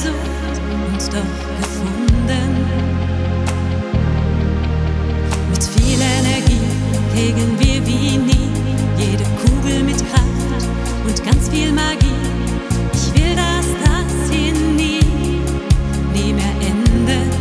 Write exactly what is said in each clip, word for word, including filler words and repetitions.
gesucht und doch gefunden. Mit viel Energie kegeln wir wie nie, jede Kugel mit Kraft und ganz viel Magie. Ich will, dass das hier nie, nie mehr endet.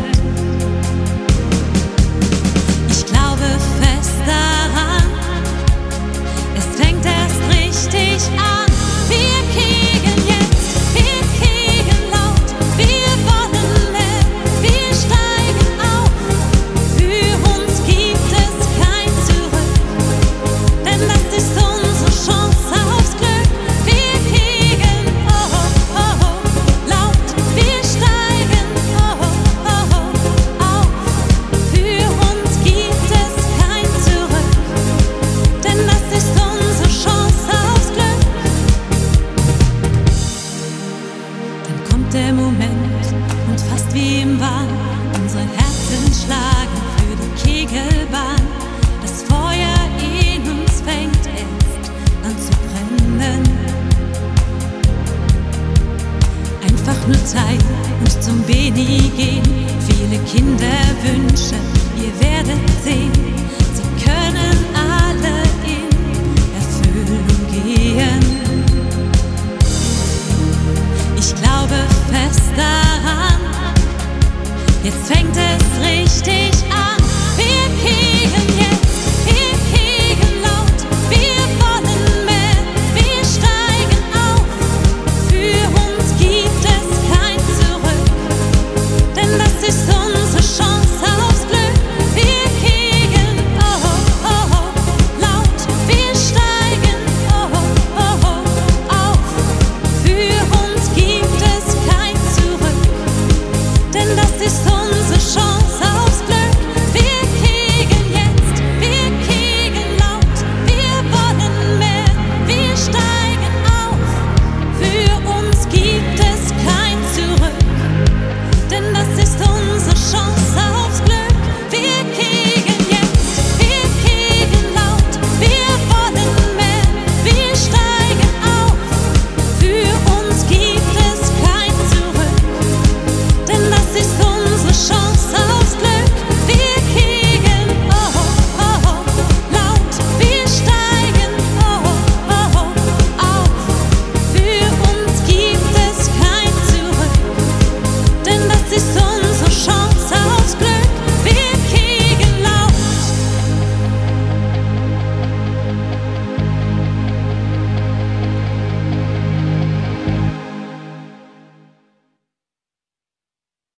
Ich glaube fest daran, es fängt erst richtig an. Wir kegeln jetzt, wir kegeln laut, wir wollen mehr, wir steigen auf. Für uns gibt es kein Zurück, denn das ist unsere Chance aufs Glück. Wir kegeln, oh, oh, oh, laut, wir steigen, oh, oh, oh, auf. Für uns gibt es kein Zurück, denn das ist unsere Chance aufs Glück. Dann kommt der Moment und fast wie im Wahn, unsere Herzen schlagen für die Kegelbahn. Das Feuer in uns fängt erst an zu brennen. Einfach nur Zeit und zum Beni gehen. Viele Kinderwünsche, ihr werdet sehen, sie können alle in Erfüllung gehen. Ich glaube fest daran, jetzt fängt es richtig